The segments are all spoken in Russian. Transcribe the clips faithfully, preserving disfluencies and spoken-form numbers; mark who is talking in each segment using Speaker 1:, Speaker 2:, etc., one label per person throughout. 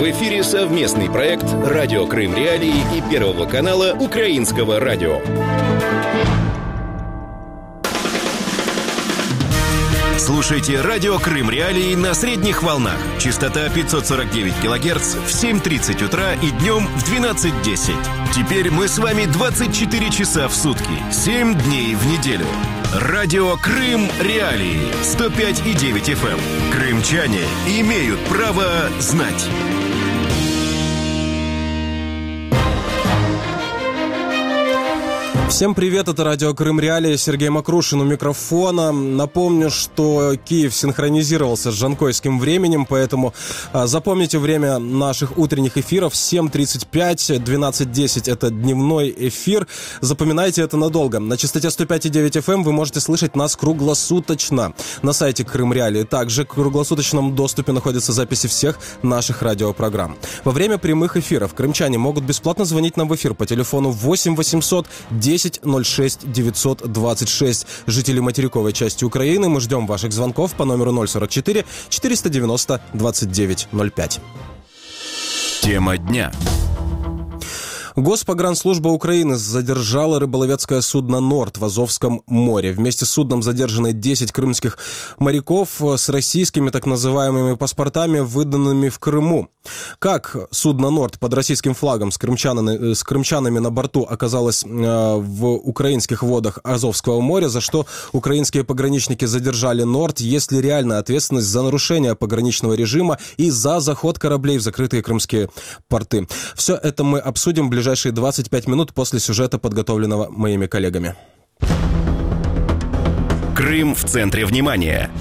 Speaker 1: В эфире совместный проект «Радио Крым Реалии» и Первого канала Украинского радио. Слушайте «Радио Крым Реалии» на средних волнах. Частота пятьсот сорок девять килогерц в семь тридцать утра и днем в двенадцать десять. Теперь мы с вами двадцать четыре часа в сутки, семь дней в неделю. «Радио Крым Реалии» сто пять и девять эф эм. Крымчане имеют право знать.
Speaker 2: Всем привет, это Радио Крым Реалии, Сергей Макрушин у микрофона. Напомню, что Киев синхронизировался с жанкойским временем, поэтому а, запомните время наших утренних эфиров: семь тридцать пять, двенадцать десять это дневной эфир. Запоминайте это надолго. На частоте сто пять и девять эф эм вы можете слышать нас круглосуточно на сайте Крым Реалии. Также в круглосуточном доступе находятся записи всех наших радиопрограмм. Во время прямых эфиров крымчане могут бесплатно звонить нам в эфир по телефону восемь восемьсот десять ноль шесть девятьсот двадцать шесть. Жители материковой части Украины, мы ждем ваших звонков по номеру ноль сорок четыре четыреста девяносто двадцать девять ноль пять.
Speaker 1: Тема дня.
Speaker 2: Госпогранслужба Украины задержала рыболовецкое судно «Норд» в Азовском море. Вместе с судном задержаны десять крымских моряков с российскими так называемыми паспортами, выданными в Крыму. Как судно «Норд» под российским флагом с крымчанами, с крымчанами на борту оказалось э, в украинских водах Азовского моря, за что украинские пограничники задержали «Норд», есть ли реальная ответственность за нарушение пограничного режима и за заход кораблей в закрытые крымские порты. Все это мы обсудим в ближайшие ближайшие двадцать пять минут после сюжета, подготовленного моими коллегами.
Speaker 1: Крым в центре внимания.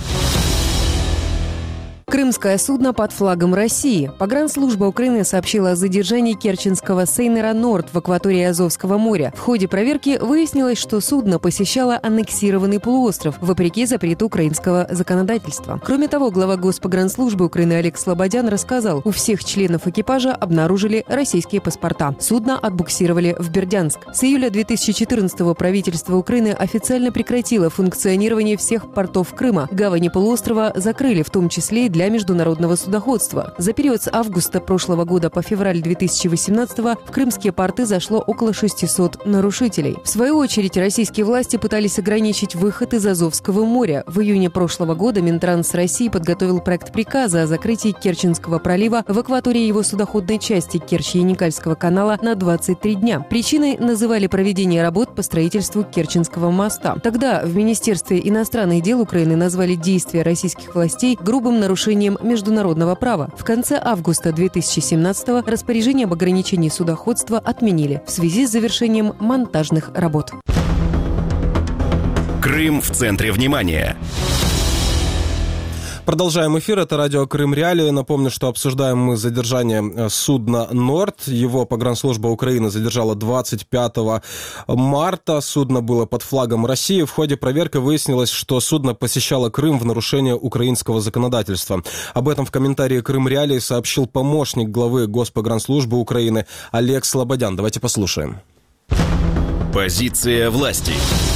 Speaker 3: Крымское судно под флагом России. Погранслужба Украины сообщила о задержании керченского сейнера «Норд» в акватории Азовского моря. В ходе проверки выяснилось, что судно посещало аннексированный полуостров, вопреки запрету украинского законодательства. Кроме того, глава Госпогранслужбы Украины Олег Слободян рассказал, у всех членов экипажа обнаружили российские паспорта. Судно отбуксировали в Бердянск. С июля две тысячи четырнадцатого правительство Украины официально прекратило функционирование всех портов Крыма. Гавани полуострова закрыли, в том числе и для для международного судоходства. За период с августа прошлого года по февраль две тысячи восемнадцатого в крымские порты зашло около шестисот нарушителей. В свою очередь, российские власти пытались ограничить выход из Азовского моря. В июне прошлого года Минтранс России подготовил проект приказа о закрытии Керченского пролива в акватории его судоходной части Керчь-Яникальского канала на двадцать три дня. Причиной называли проведение работ по строительству Керченского моста. Тогда в Министерстве иностранных дел Украины назвали действия российских властей грубым нарушением международного права. В конце августа две тысячи семнадцатого распоряжение об ограничении судоходства отменили в связи с завершением монтажных работ.
Speaker 1: Крым в центре внимания.
Speaker 2: Продолжаем эфир. Это Радио Крым Реалии. Напомню, что обсуждаем мы задержание судна «Норд». Его погранслужба Украины задержала двадцать пятого марта. Судно было под флагом России. В ходе проверки выяснилось, что судно посещало Крым в нарушение украинского законодательства. Об этом в комментарии Крым Реалии сообщил помощник главы Госпогранслужбы Украины Олег Слободян. Давайте послушаем.
Speaker 1: Позиция власти.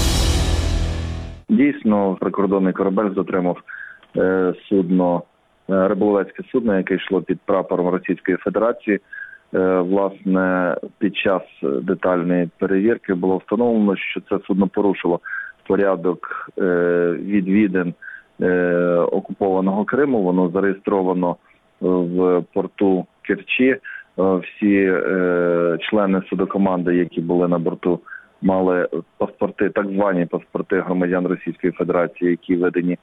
Speaker 4: Дійсно, прикордонний корабель затримав судно, риболовецьке судно, яке йшло під прапором Російської Федерації. Власне, під час детальної перевірки було встановлено, що це судно порушило порядок відвідин окупованого Криму. Воно зареєстровано в порту Керчі. Всі члени судокоманди, які були на борту, мали паспорти, так звані паспорти громадян Російської Федерації, які видані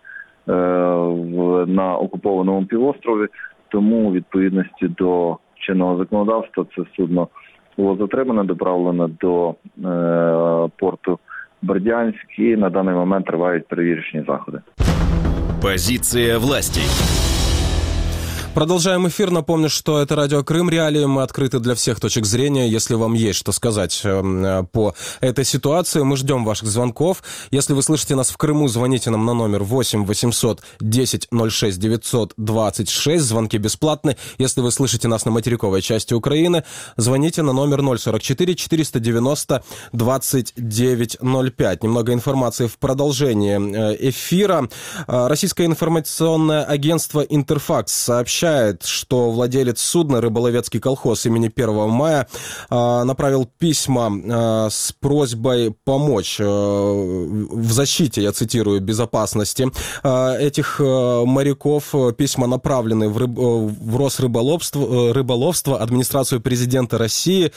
Speaker 4: на окупованому півострові, тому у відповідності до чинного законодавства це судно було затримане, доправлено до е, порту Бердянськ і на даний момент тривають перевірочні заходи.
Speaker 1: Позиция власти.
Speaker 2: Продолжаем эфир. Напомню, что это Радио Крым Реалии. Мы открыты для всех точек зрения. Если вам есть что сказать по этой ситуации, мы ждем ваших звонков. Если вы слышите нас в Крыму, звоните нам на номер восемь восемьсот десять ноль шесть девятьсот двадцать шесть. Звонки бесплатны. Если вы слышите нас на материковой части Украины, звоните на номер ноль сорок четыре четыреста девяносто двадцать девять ноль пять. Немного информации в продолжении эфира. Российское информационное агентство «Интерфакс» сообщает, сообщает, что владелец судна «Рыболовецкий колхоз» имени первого мая направил письма с просьбой помочь в защите, я цитирую, безопасности этих моряков. Письма направлены в, рыб... в Росрыболовство, рыболовство, администрацию президента России,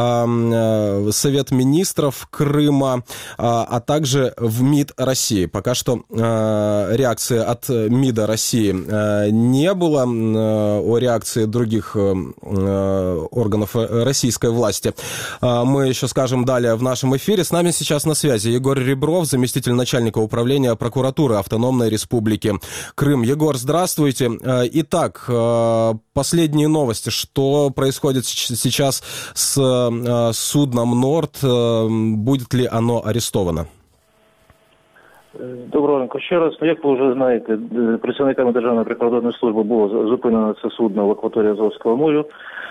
Speaker 2: Совет министров Крыма, а также в МИД России. Пока что реакции от МИДа России не было, о реакции других органов российской власти мы еще скажем далее в нашем эфире. С нами сейчас на связи Егор Ребров, заместитель начальника управления прокуратуры Автономной Республики Крым. Егор, здравствуйте. Итак, последние новости. Что происходит сейчас с судном «Норд»? Будет ли оно арестовано?
Speaker 5: Доброго ранку ще раз. Як ви вже знаєте, працівниками Державної прикордонної служби було зупинено це судно в акваторії Азовського моря.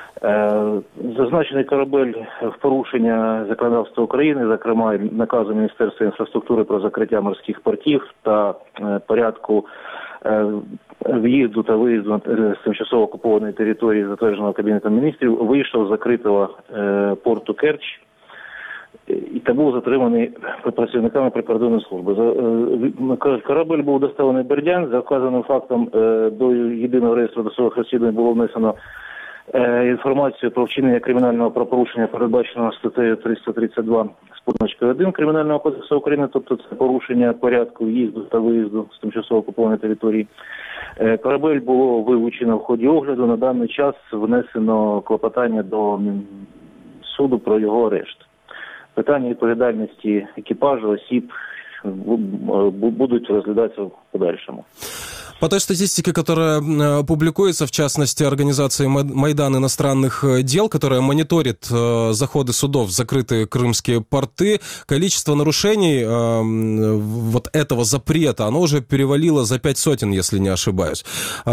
Speaker 5: Зазначений корабель в порушення законодавства України, зокрема наказу Міністерства інфраструктури про закриття морських портів та порядку в'їзду та виїзду з тимчасово окупованої території, затвердженого Кабінетом міністрів, вийшов з закритого порту Керч і та був затриманий працівниками прикордонної служби. Корабель був доставлений в Бердянськ. За вказаним фактом до єдиного реєстру досудових розслідувань було внесено інформацію про вчинення кримінального правопорушення, передбаченого статтею триста тридцять два з позначкою один Кримінального кодексу України, тобто це порушення порядку в'їзду та виїзду з тимчасово окупованої території. Корабель було вилучено в ході огляду. На даний час внесено клопотання до суду про його арешт. Питання відповідальності екіпажу, осіб будуть розглядатися в подальшому.
Speaker 2: По той статистике, которая публикуется, в частности, организацией «Майдан иностранных дел», которая мониторит заходы судов в закрытые крымские порты, количество нарушений вот этого запрета, оно уже перевалило за пять сотен, если не ошибаюсь.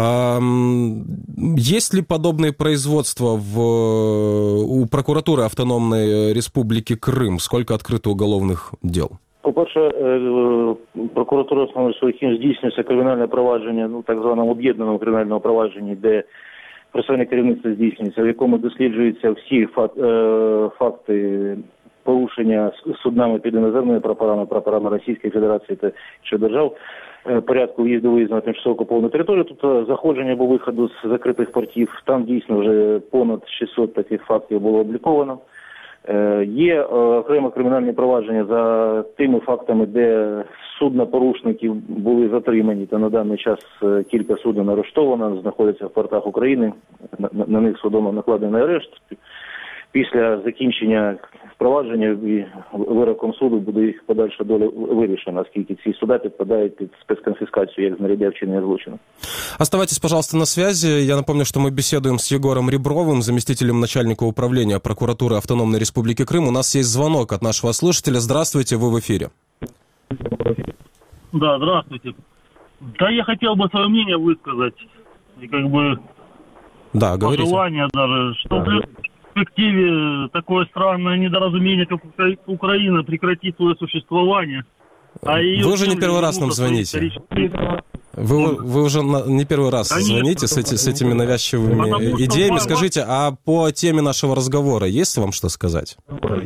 Speaker 2: Есть ли подобные производства в, у прокуратуры Автономной Республики Крым? Сколько открыто уголовных дел?
Speaker 5: По-перше, прокуратура Автономної Республіки Крим здійснюється кримінальне провадження, ну, так званому об'єднаному кримінальному провадженні, де процесуальне керівництво здійснюється, в якому досліджуються всі факти порушення суднами під іноземними прапорами, прапорами Російської Федерації та інших держав, порядку в'їзду-виїзду на тимчасово окуповану територію, тобто заходження або виходу з закритих портів. Там дійсно вже понад шістсот таких фактів було обліковано. Є окремо кримінальні провадження за тими фактами, де судна-порушників були затримані, та на даний час кілька суден арештовано, знаходяться в портах України, на, на них судом накладений арешт. Після закінчення впровадження і вироком суду буде їх подальша доля вирішена, оскільки ці суда підпадають під спецконфіскацію як знаряддя вчинення злочину.
Speaker 2: Оставайтесь, пожалуйста, на связи. Я напомню, что мы беседуем с Егором Ребровым, заместителем начальника управления прокуратуры Автономной Республики Крым. У нас есть звонок от нашего слушателя. Здравствуйте, вы в эфире.
Speaker 6: Да, здравствуйте. Да, я хотел бы свое мнение высказать. И как бы
Speaker 2: да, говорите.
Speaker 6: Пожелание даже, что в перспективе такое странное недоразумение, как Украина, прекратит свое существование. А
Speaker 2: вы уже не первый раз нам звоните. Вы, вы уже не первый раз Конечно. звоните с, эти, с этими навязчивыми Потому идеями. Скажите, а по теме нашего разговора есть вам что сказать?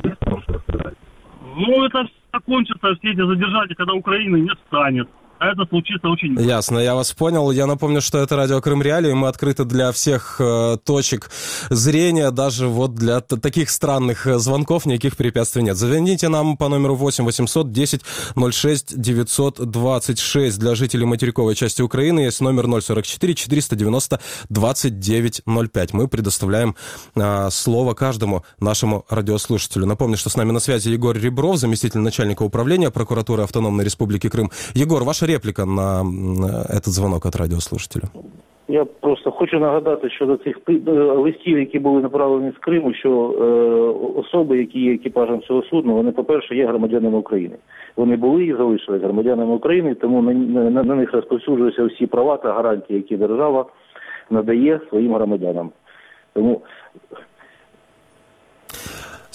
Speaker 6: Ну, это закончится, все эти задержания, когда Украины не станет. А это случится очень...
Speaker 2: Ясно, я вас понял. Я напомню, что это радио Крым Реалии. Мы открыты для всех э, точек зрения. Даже вот для т- таких странных звонков никаких препятствий нет. Звоните нам по номеру восемь восемьсот десять ноль шесть девятьсот двадцать шесть. Для жителей материковой части Украины есть номер ноль сорок четыре четыреста девяносто двадцать девять ноль пять. Мы предоставляем э, слово каждому нашему радиослушателю. Напомню, что с нами на связи Егор Ребров, заместитель начальника управления прокуратуры Автономной Республики Крым. Егор, ваша реплика на этот звонок від радіослушателя.
Speaker 5: Я просто хочу нагадати щодо цих листів, які були направлені з Криму, що е, особи, які є екіпажем цього судна, вони, по-перше, є громадянами України. Вони були і залишились громадянами України, тому на, на, на них розповсюджуються всі права та гарантії, які держава надає своїм громадянам. Тому...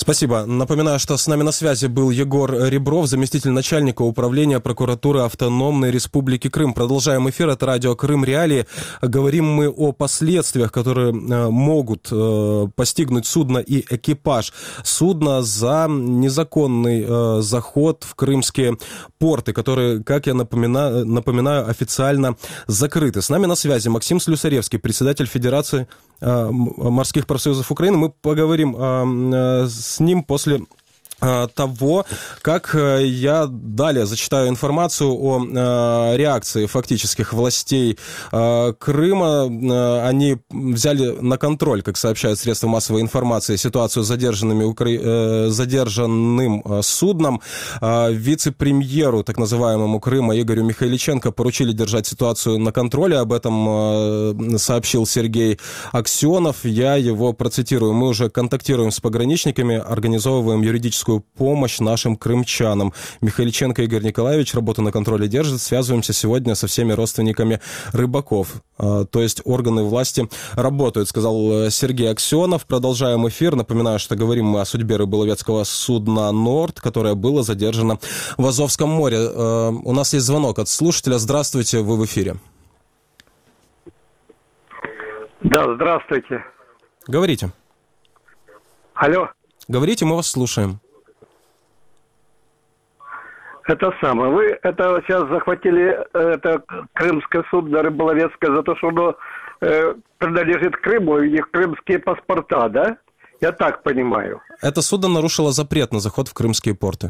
Speaker 2: Спасибо. Напоминаю, что с нами на связи был Егор Ребров, заместитель начальника управления прокуратуры Автономной Республики Крым. Продолжаем эфир. Это радио «Крым Реалии». Говорим мы о последствиях, которые могут постигнуть судно и экипаж судна за незаконный заход в крымские порты, которые, как я напоминаю, напоминаю, официально закрыты. С нами на связи Максим Слюсаревский, председатель Федерации морских профсоюзов Украины. Мы поговорим с ним после того, как я далее зачитаю информацию о реакции фактических властей Крыма. Они взяли на контроль, как сообщают средства массовой информации, ситуацию с задержанными укра... задержанным судном. Вице-премьеру, так называемому Крыма, Игорю Михайличенко поручили держать ситуацию на контроле. Об этом сообщил Сергей Аксенов. Я его процитирую. Мы уже контактируем с пограничниками, организовываем юридическую помощь нашим крымчанам. Михайличенко Игорь Николаевич работу на контроле держит. Связываемся сегодня со всеми родственниками рыбаков. То есть органы власти работают, сказал Сергей Аксенов. Продолжаем эфир. Напоминаю, что говорим мы о судьбе рыболовецкого судна «Норд», которое было задержано в Азовском море. У нас есть звонок от слушателя. Здравствуйте, вы в эфире.
Speaker 7: Да, здравствуйте.
Speaker 2: Говорите.
Speaker 7: Алло.
Speaker 2: Говорите, мы вас слушаем.
Speaker 7: Это самое. Вы это сейчас захватили это крымское судно рыболовецкое за то, что оно э, принадлежит Крыму, и у них крымские паспорта, да? Я так понимаю.
Speaker 2: Это судно нарушило запрет на заход в крымские порты.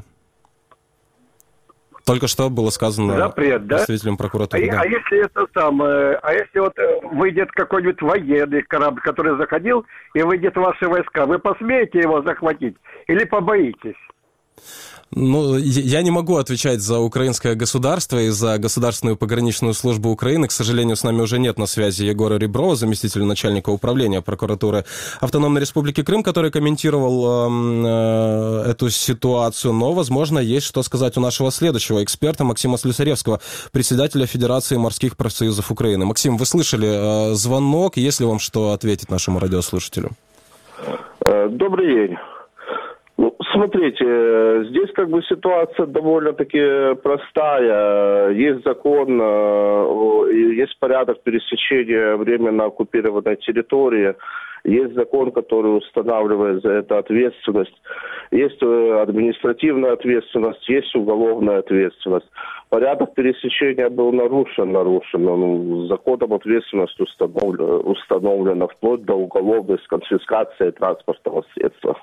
Speaker 2: Только что было сказано
Speaker 7: запрет, да?
Speaker 2: представителем прокуратуры.
Speaker 7: А,
Speaker 2: да.
Speaker 7: а если это самое, а если вот выйдет какой-нибудь военный корабль, который заходил, и выйдет ваши войска, вы посмеете его захватить или побоитесь?
Speaker 2: Ну, я не могу отвечать за украинское государство и за Государственную пограничную службу Украины. К сожалению, с нами уже нет на связи Егора Реброва, заместителя начальника управления прокуратуры Автономной Республики Крым, который комментировал э, эту ситуацию. Но, возможно, есть что сказать у нашего следующего эксперта Максима Слюсаревского, председателя Федерации морских профсоюзов Украины. Максим, вы слышали э, звонок? Есть ли вам что ответить нашему радиослушателю?
Speaker 8: Добрый день. Ну, смотрите, здесь как бы ситуация довольно-таки простая. Есть закон, есть порядок пересечения временно оккупированной территории, есть закон, который устанавливает за это ответственность, есть административная ответственность, есть уголовная ответственность. Порядок пересечения был нарушен, нарушен. Ну, законом ответственность установлена, установлена вплоть до уголовной с конфискацией транспортного средства.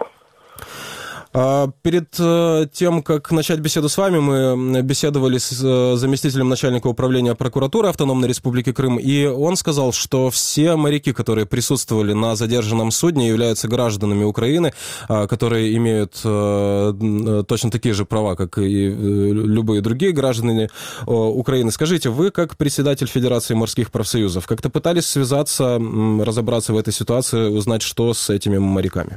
Speaker 2: Перед тем, как начать беседу с вами, мы беседовали с заместителем начальника управления прокуратуры Автономной Республики Крым, и он сказал, что все моряки, которые присутствовали на задержанном судне, являются гражданами Украины, которые имеют точно такие же права, как и любые другие граждане Украины. Скажите, вы, как председатель Федерации морских профсоюзов, как-то пытались связаться, разобраться в этой ситуации, узнать, что с этими моряками?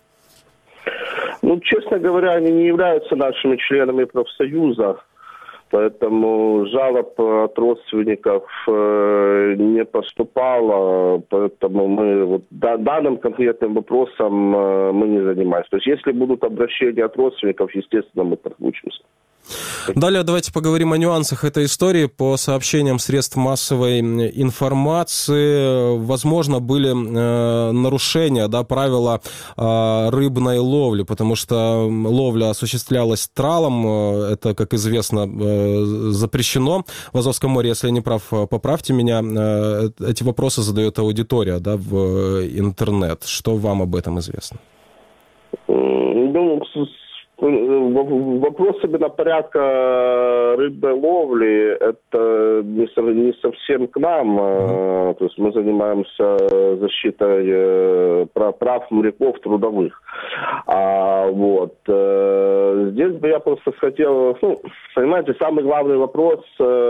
Speaker 8: Ну, честно говоря, они не являются нашими членами профсоюза, поэтому жалоб от родственников э, не поступало, поэтому мы вот, да, данным конкретным вопросом э, мы не занимаемся. То есть, если будут обращения от родственников, естественно, мы подключимся.
Speaker 2: Далее давайте поговорим о нюансах этой истории. По сообщениям средств массовой информации, возможно, были э, нарушения, да, правила э, рыбной ловли, потому что ловля осуществлялась тралом, это, как известно, э, запрещено в Азовском море. Если я не прав, поправьте меня. Э, эти вопросы задает аудитория, да, в интернет. Что вам об этом известно?
Speaker 8: Ну, вопрос именно порядка рыбной ловли, это не совсем к нам. Mm-hmm. То есть мы занимаемся защитой прав моряков трудовых. А, вот. Здесь бы я просто хотел, ну, понимаете, самый главный вопрос,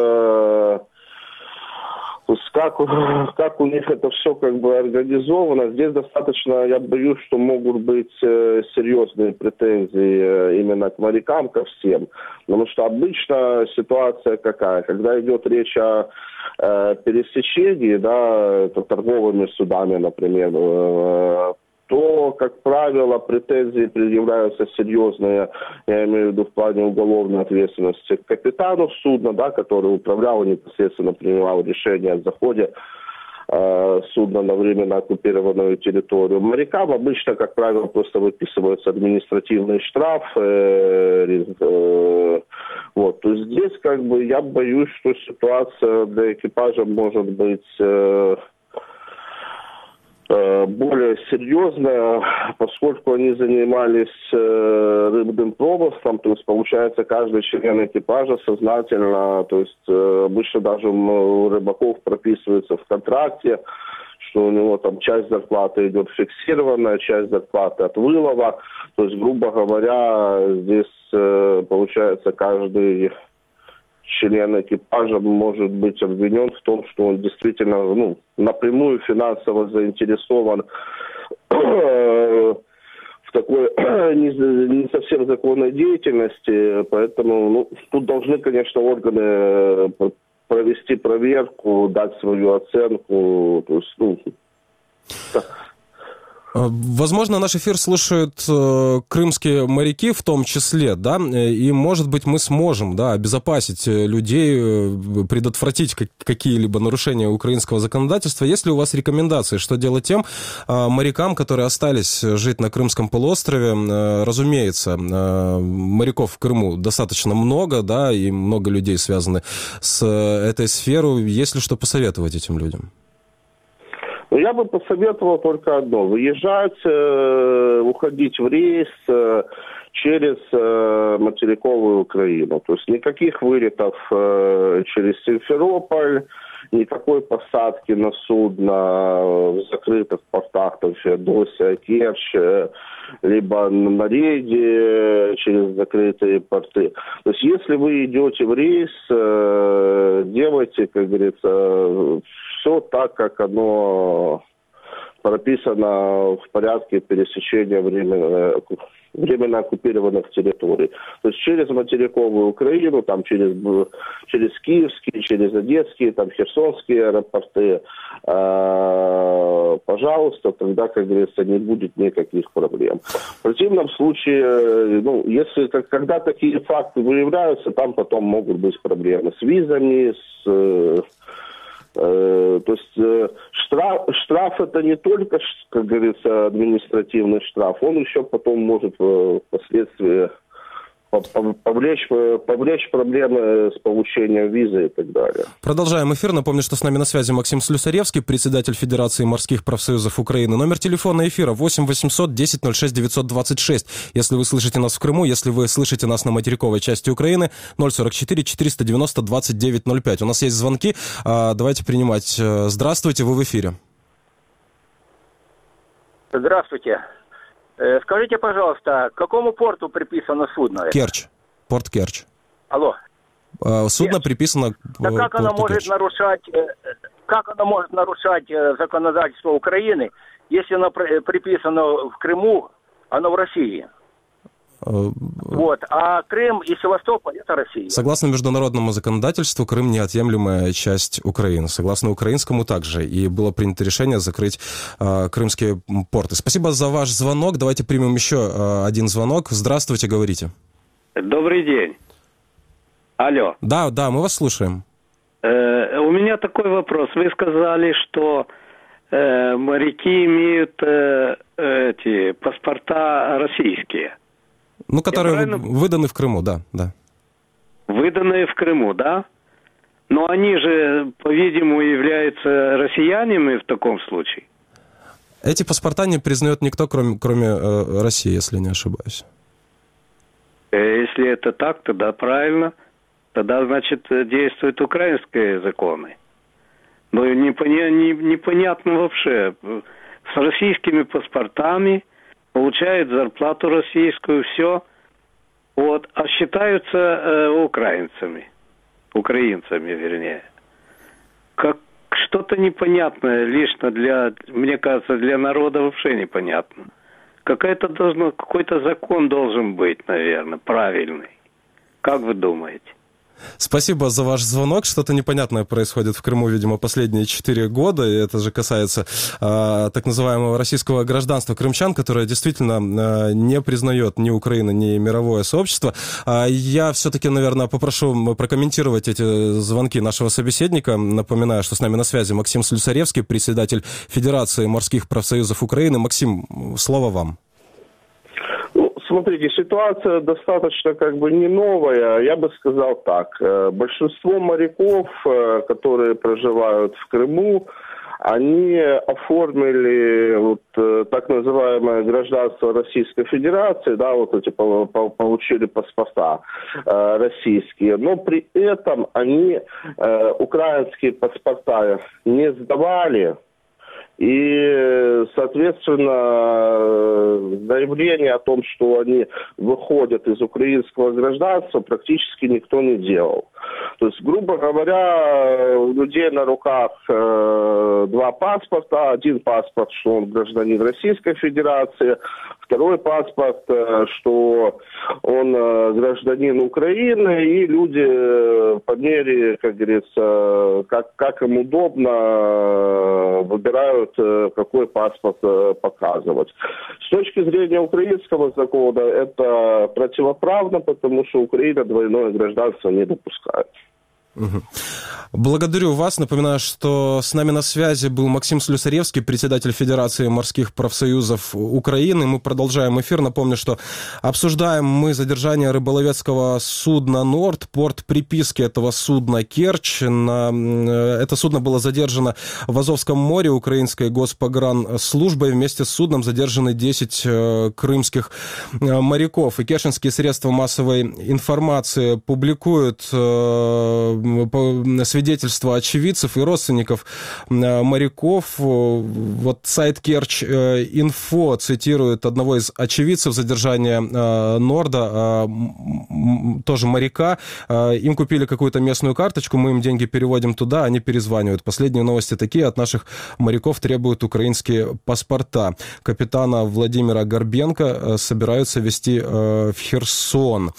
Speaker 8: то есть как, как у них это все как бы организовано. Здесь достаточно, я боюсь, что могут быть э, серьезные претензии э, именно к морякам, ко всем. Потому что обычно ситуация какая? Когда идет речь о э, пересечении, да, это торговыми судами, например, э, то, как правило, претензии предъявляются серьезные, я имею в виду в плане уголовной ответственности, к капитану судна, да, который управлял и непосредственно принимал решение о заходе э, судна на временно оккупированную территорию. Морякам обычно, как правило, просто выписываются административный штраф. Э, э, вот. То есть здесь, как бы, я боюсь, что ситуация для экипажа может быть... Э, более серьезная, поскольку они занимались э, рыбным промыслом, то есть, получается, каждый член экипажа сознательно, то есть, э, обычно даже у рыбаков прописывается в контракте, что у него там часть зарплаты идет фиксированная, часть зарплаты от вылова, то есть, грубо говоря, здесь, э, получается, каждый... член экипажа может быть обвинен в том, что он действительно ну, напрямую финансово заинтересован в такой не, не совсем законной деятельности. Поэтому ну, тут должны, конечно, органы провести проверку, дать свою оценку. То есть, ну,
Speaker 2: возможно, наш эфир слушают э, крымские моряки в том числе, да, и, может быть, мы сможем, да, обезопасить людей, предотвратить как- какие-либо нарушения украинского законодательства. Есть ли у вас рекомендации, что делать тем э, морякам, которые остались жить на Крымском полуострове? Э, разумеется, э, моряков в Крыму достаточно много, да, и много людей связаны с э, этой сферой. Есть ли что посоветовать этим людям?
Speaker 8: Я бы посоветовал только одно. Выезжать, э, уходить в рейс э, через э, материковую Украину. То есть никаких вылетов э, через Симферополь, никакой посадки на судно в закрытых портах, там, Феодосия, Керчь, э, либо на рейде через закрытые порты. То есть если вы идете в рейс, э, делайте, как говорится, все так, как оно прописано в порядке пересечения временно, временно оккупированных территорий. То есть через материковую Украину, там через, через Киевские, через Одесские, там Херсонские аэропорты, э, пожалуйста, тогда, как говорится, не будет никаких проблем. В противном случае, ну, если когда такие факты выявляются, там потом могут быть проблемы с визами, с... То есть штраф, штраф это не только, как говорится, административный штраф, он еще потом может впоследствии повлечь, повлечь проблемы с получением визы и так далее.
Speaker 2: Продолжаем эфир. Напомню, что с нами на связи Максим Слюсаревский, председатель Федерации морских профсоюзов Украины. Номер телефона эфира восемь восемьсот десять ноль шесть девятьсот двадцать шесть. Если вы слышите нас в Крыму, если вы слышите нас на материковой части Украины, ноль сорок четыре четыреста девяносто двадцать девять ноль пять. У нас есть звонки. Давайте принимать. Здравствуйте, вы в эфире.
Speaker 9: Здравствуйте. Скажите, пожалуйста, к какому порту приписано судно?
Speaker 2: Керчь. Порт Керчь.
Speaker 9: Алло.
Speaker 2: Судно
Speaker 9: Керчь.
Speaker 2: приписано к
Speaker 9: да как
Speaker 2: порту
Speaker 9: оно может
Speaker 2: Керчь.
Speaker 9: нарушать, как оно может нарушать законодательство Украины, если оно приписано в Крыму, оно в России? Вот. А Крым и Севастополь – это Россия.
Speaker 2: Согласно международному законодательству, Крым – неотъемлемая часть Украины. Согласно украинскому также. И было принято решение закрыть э, крымские порты. Спасибо за ваш звонок. Давайте примем еще э, один звонок. Здравствуйте, говорите.
Speaker 10: Добрый день. Алло.
Speaker 2: Да, да, мы вас слушаем.
Speaker 10: Э, у меня такой вопрос. Вы сказали, что э, моряки имеют э, эти паспорта российские.
Speaker 2: Ну, которые
Speaker 10: правильно...
Speaker 2: выданы в Крыму, да, да.
Speaker 10: Выданные в Крыму, да? Но они же, по-видимому, являются россиянами в таком случае.
Speaker 2: Эти паспорта не признает никто, кроме, кроме э, России, если не ошибаюсь.
Speaker 10: Если это так, тогда правильно. Тогда, значит, действуют украинские законы. Но непоня... непонятно вообще. С российскими паспортами получают зарплату российскую, все, вот, а считаются э, украинцами, украинцами, вернее. Как что-то непонятное лично для, мне кажется, для народа вообще непонятно. Какая-то должно, какой-то закон должен быть, наверное, правильный. Как вы думаете?
Speaker 2: Спасибо за ваш звонок. Что-то непонятное происходит в Крыму, видимо, последние четыре года. И это же касается э, так называемого российского гражданства крымчан, которое действительно э, не признает ни Украина, ни мировое сообщество. А я все-таки, наверное, попрошу прокомментировать эти звонки нашего собеседника. Напоминаю, что с нами на связи Максим Слюсаревский, председатель Федерации морских профсоюзов Украины. Максим, слово вам.
Speaker 8: Смотрите, ситуация достаточно как бы не новая. Я бы сказал так. Большинство моряков, которые проживают в Крыму, они оформили вот, так называемое гражданство Российской Федерации, да, вот эти получили паспорта э, российские, но при этом они э, украинские паспорта не сдавали. И, соответственно, заявление о том, что они выходят из украинского гражданства, практически никто не делал. То есть, грубо говоря, у людей на руках э, два паспорта. Один паспорт, что он гражданин Российской Федерации, второй паспорт, э, что он э, гражданин Украины, и люди э, по мере, как говорится, как, как им удобно, э, выбирают, э, какой паспорт э, показывать. С точки зрения украинского закона это противоправно, потому что Украина двойное гражданство не допускает.
Speaker 2: Угу. Благодарю вас. Напоминаю, что с нами на связи был Максим Слюсаревский, председатель Федерации морских профсоюзов Украины. Мы продолжаем эфир. Напомню, что обсуждаем мы задержание рыболовецкого судна «Норд», порт приписки этого судна «Керчь». На... Это судно было задержано в Азовском море украинской госпогранслужбой. Вместе с судном задержаны десять крымских моряков. И керченские средства массовой информации публикуют свидетельства очевидцев и родственников моряков. Вот сайт Керчь.Инфо цитирует одного из очевидцев задержания «Норда», тоже моряка. Им купили какую-то местную карточку, мы им деньги переводим туда, они перезванивают. Последние новости такие: от наших моряков требуют украинские паспорта. Капитана Владимира Горбенко собираются везти в Херсон.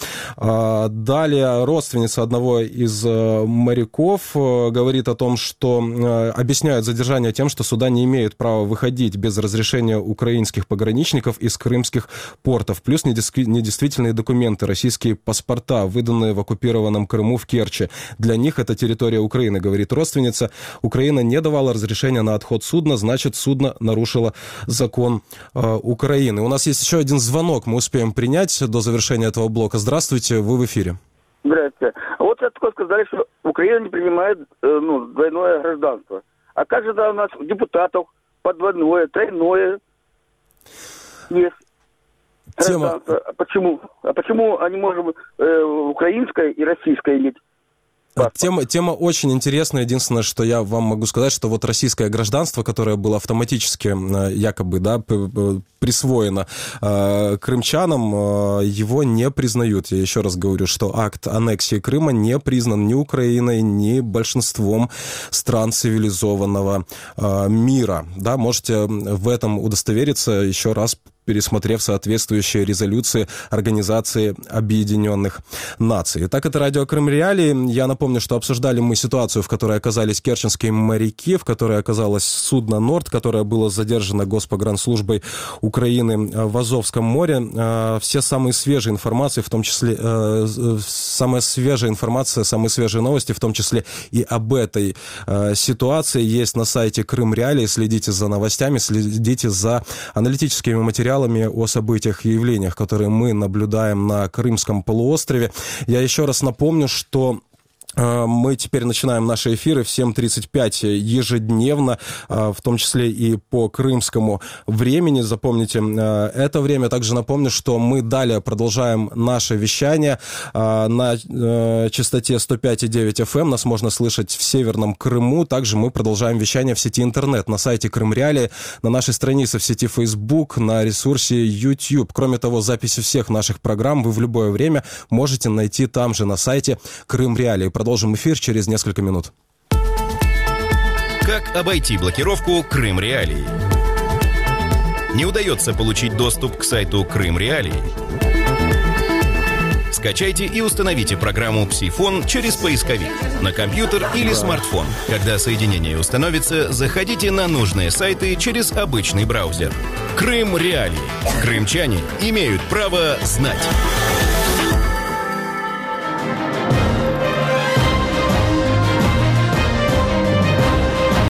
Speaker 2: Далее родственница одного из моряков говорит о том, что объясняют задержание тем, что суда не имеют права выходить без разрешения украинских пограничников из крымских портов. Плюс недействительные документы, российские паспорта, выданные в оккупированном Крыму в Керчи. Для них это территория Украины, говорит родственница. Украина не давала разрешения на отход судна, значит, судно нарушило закон э, Украины. У нас есть еще один звонок, мы успеем принять до завершения этого блока. Здравствуйте, вы в эфире.
Speaker 11: Здравствуйте. Вот только сказали, что Украина не принимает э, ну, двойное гражданство. А как же да, у нас депутатов по двойное, тройное есть
Speaker 2: Тема...
Speaker 11: гражданство? А почему? А почему они можем э, украинское и российское иметь?
Speaker 2: Тема, тема очень интересная. Единственное, что я вам могу сказать, что вот российское гражданство, которое было автоматически якобы да, присвоено э, крымчанам, э, его не признают. Я еще раз говорю, что акт аннексии Крыма не признан ни Украиной, ни большинством стран цивилизованного э, мира. Да, можете в этом удостовериться еще раз, пересмотрев соответствующие резолюции Организации Объединенных Наций. Итак, это радио Крым Реалии. Я напомню, что обсуждали мы ситуацию, в которой оказались керченские моряки, в которой оказалось судно «Норд», которое было задержано Госпогранслужбой Украины в Азовском море. Все самые свежие информации, в том числе самая свежая информация, самые свежие новости, в том числе и об этой ситуации, есть на сайте Крым Реалии. Следите за новостями, следите за аналитическими материалами о событиях и явлениях, которые мы наблюдаем на Крымском полуострове. Я еще раз напомню, что мы теперь начинаем наши эфиры в семь тридцать пять ежедневно, в том числе и по крымскому времени. Запомните это время. Также напомню, что мы далее продолжаем наше вещание на частоте сто пять и девять эф эм. Нас можно слышать в Северном Крыму. Также мы продолжаем вещание в сети интернет, на сайте Крым Реалии, на нашей странице в сети Facebook, на ресурсе YouTube. Кроме того, записи всех наших программ вы в любое время можете найти там же на сайте Крым Реалии. Продолжим эфир через несколько минут.
Speaker 1: Как обойти блокировку Крым Реалии? Не удается получить доступ к сайту Крым Реалии? Скачайте и установите программу «Псифон» через поисковик на компьютер или смартфон. Когда соединение установится, заходите на нужные сайты через обычный браузер. Крым Реалии. Крымчане имеют право знать.